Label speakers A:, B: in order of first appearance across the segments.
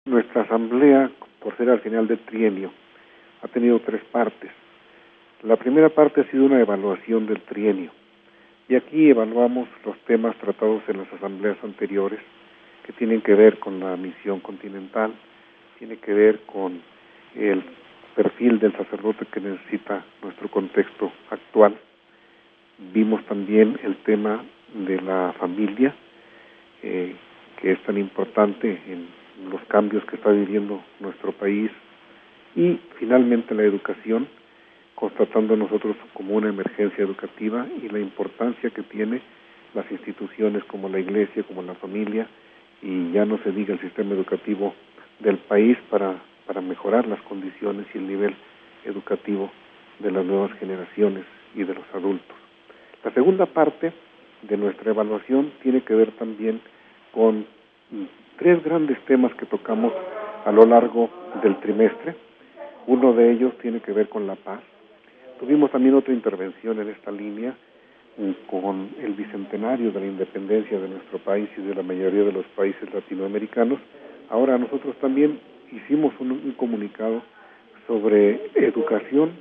A: Nuestra asamblea, por ser al final del trienio, ha tenido 3 partes. La primera parte ha sido una evaluación del trienio, y aquí evaluamos los temas tratados en las asambleas anteriores, que tienen que ver con la misión continental, tiene que ver con el perfil del sacerdote que necesita nuestro contexto actual. Vimos también el tema de la familia, que es tan importante en los cambios que está viviendo nuestro país, y finalmente la educación, constatando nosotros como una emergencia educativa y la importancia que tiene las instituciones como la iglesia, como la familia, y ya no se diga el sistema educativo del país para mejorar las condiciones y el nivel educativo de las nuevas generaciones y de los adultos. La segunda parte de nuestra evaluación tiene que ver también con 3 grandes temas que tocamos a lo largo del trimestre. Uno de ellos tiene que ver con la paz. Tuvimos también otra intervención en esta línea con el bicentenario de la independencia de nuestro país y de la mayoría de los países latinoamericanos. Ahora nosotros también hicimos un comunicado sobre educación,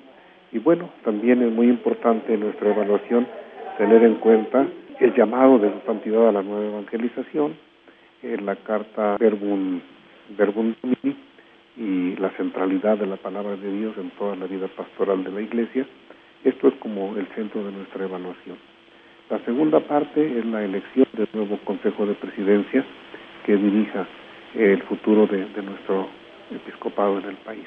A: y bueno, también es muy importante en nuestra evaluación tener en cuenta el llamado de su santidad a la nueva evangelización, la carta Verbum Domini, y la centralidad de la palabra de Dios en toda la vida pastoral de la Iglesia. Esto es como el centro de nuestra evaluación. La segunda parte es la elección del nuevo Consejo de Presidencia que dirija el futuro de nuestro episcopado en el país.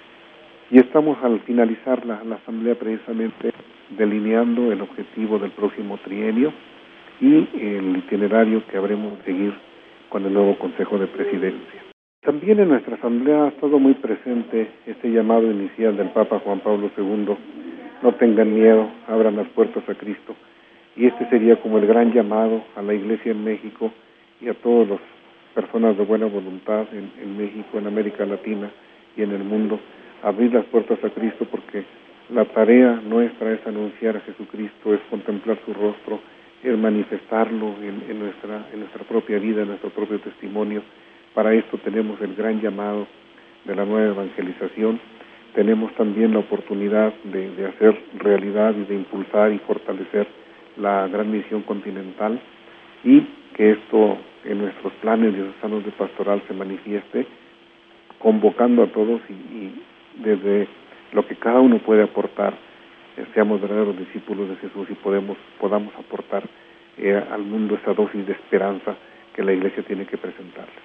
A: Y estamos al finalizar la asamblea precisamente delineando el objetivo del próximo trienio y el itinerario que habremos de seguir con el nuevo Consejo de Presidencia. También en nuestra asamblea ha estado muy presente este llamado inicial del Papa Juan Pablo II: no tengan miedo, abran las puertas a Cristo. Y este sería como el gran llamado a la Iglesia en México y a todas las personas de buena voluntad en México, en América Latina y en el mundo, abrir las puertas a Cristo, porque la tarea nuestra es anunciar a Jesucristo, es contemplar su rostro, es manifestarlo en nuestra propia vida, en nuestro propio testimonio. Para esto tenemos el gran llamado de la nueva evangelización. Tenemos también la oportunidad de hacer realidad y de impulsar y fortalecer la gran misión continental, y que esto en nuestros planes diocesanos de pastoral se manifieste, convocando a todos y desde lo que cada uno puede aportar, seamos verdaderos discípulos de Jesús y podamos aportar al mundo esa dosis de esperanza que la Iglesia tiene que presentarle.